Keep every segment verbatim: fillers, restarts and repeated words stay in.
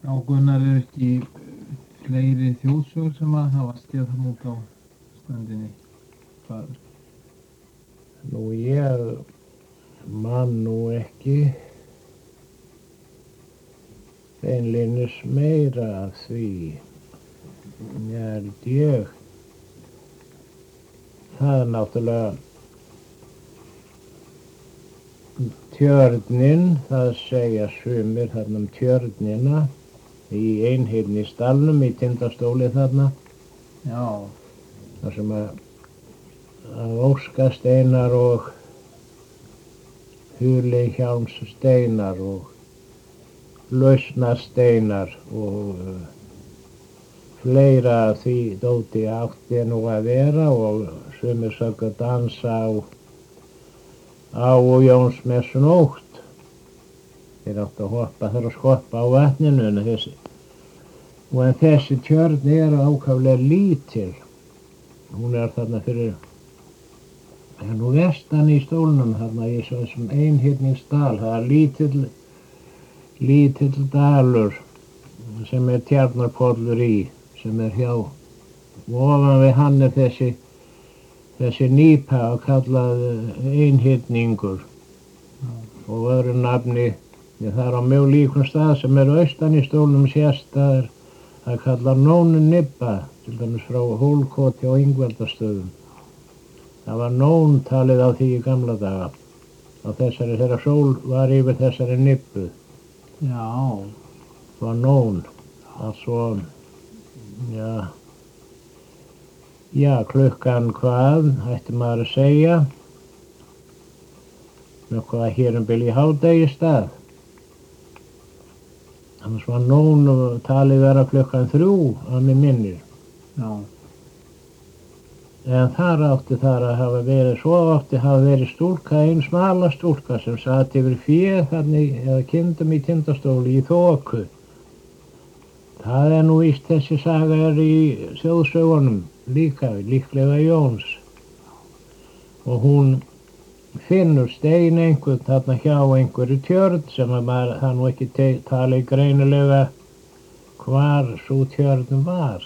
Já, Gunnar, er ekki fleiri þjóðsögur sem að hafa stíð þann út á ströndinni? Hvað? Nú ég man nú ekki beinlínis meira af því. Ég held ég. Það er náttúrulega tjörnin, það segja sumir þarna um tjörnina í Einhyrningsdalnum í Tindastóli þarna. Já, þar sem að, að Óskasteinar og Hulihjálmssteinar og Lausnasteinar og uh, fleira af því dóti átti nú að vera og sumir sögðu að dansa á á Jónsmessunótt. Þeir áttu að hoppa þar og skoppa á vatninu en þessi og en þessi tjörn er ákaflega lítil. Hún er þarna fyrir það er nú vestan í stólnum þarna í þessum Einhyrningsdal. Það er lítill lítill dalur sem er Tjarnarpollur í sem er hjá og ofan við hann er þessi þessi nýpa og kallað Einhyrningur og öðru nafni ég þar á mjög líkum stað sem er austan í stólnum sést að er það kallar Nónu Nibba til dæmis frá Hólkoti og Ingveldastöðum. Það var nón talið á því í gamla daga á þessari þegar sól var yfir þessari nibbu. já, Það var nón að svo já Já, klukkan hvað, ætti maður að segja, með hvað hér um bil í hádegistað. Annars var nón talið vera klukkan þrjú að mig minnir. já, En þar átti þar að hafa verið, svo átti að hafa verið stúlka, ein smala stúlka sem sat yfir fé þannig, eða kindum í Tindastóli í þoku. Það er nú víst þessi saga er í þjóðsögunum líka, líklega Jóns. Og hún finnur stein einhvern þarna hjá einhverju tjörn sem að maður, það nú ekki talið greinilega hvar svo tjörn var.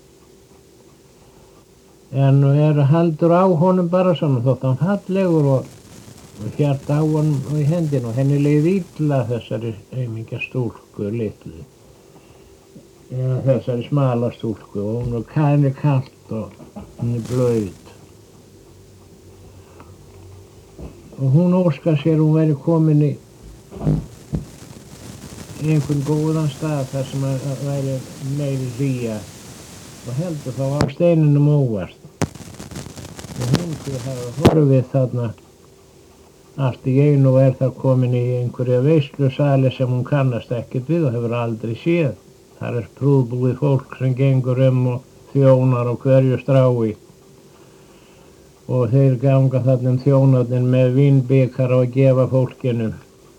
En er heldur á honum bara saman þótt hann fallegur og, og hjart á honum í hendin og henni leið illa þessari aumingja stúlku litlu. Ja, þessari smala stúlku og hún er kæni kalt og hún er blöð. Og hún óskar sér hún veri komin í einhvern góðan stað þar sem að væri meiri hlýja og heldur þá á steininum óvart. Og hún fyrir hafa horfið þarna allt í einu og er þar komin í einhverja veislusali sem hún kannast ekkert við og hefur aldrei séð. Þar er prúðbúið fólk sem gengur um og þjónar á hverju strái. Og þeir ganga þarna um þjónarnir með vínbikar og gefa fólkinu.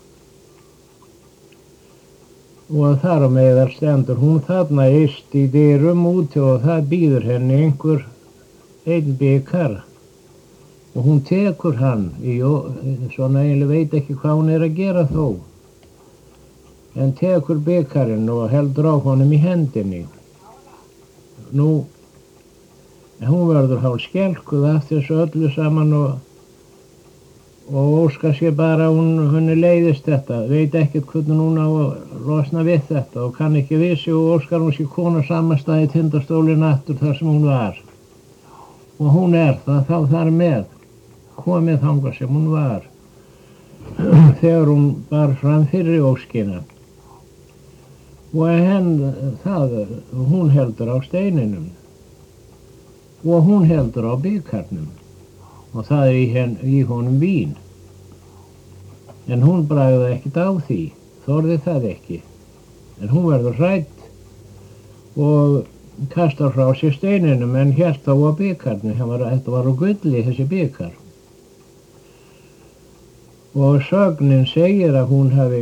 Og þar á meðal stendur hún þarna yst í dyrum úti og það býður henni einhver einn bikar. Og hún tekur hann í, svona eiginlega veit ekki hvað hún er að gera þó. En tekur bikarinn og heldur á honum í hendinni. Nú, hún verður hálf skelkuð af þessu öllu saman og, og óskar sér bara hún, hún leiðist þetta, veit ekkert hvernig hún á að losna við þetta og kann ekki við sig og óskar hún sér kona samanstæði í Tindastólinn aftur þar sem hún var. Og hún er það þá þar með, komið þangað sem hún var, þegar hún bar fram fyrir óskina. Og henn, það, hún heldur á steininum og hún heldur á bikarnum og það er í, henn, í honum vín. En hún bragði ekkert á því, þorði það ekki. En hún verður hrædd og kastar frá sér steininum en hélt þá á bikarnum, þetta var á gulli þessi bikar. Og sögnin segir að hún hafi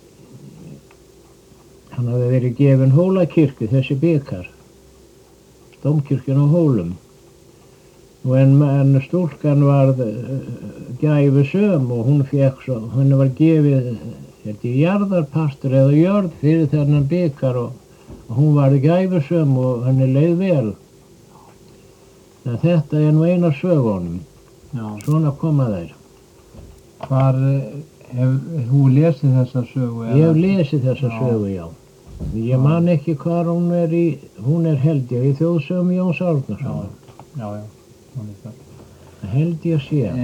Hann hafi verið gefin Hólakirkju, þessi bikar, Dómkirkjun á Hólum. Og en, en stúlkan var uh, gæfusöm og hún fekk svo, henni var gefið Þetta er jarðarpartur eða jörð fyrir þennan bikar og, og hún var gæfusöm og henni leið vel. En þetta er nú eina sögunum. Já. Svona koma þeir. Hvar hefur þú lesið þessa sögu? Ég hef lesið þessa Já. sögu, já. Ég man ekki hvar hún er í, hún er held ég í þjóðsögum Jóns Árnasonar. Já, já, hún er það. Held ég sé.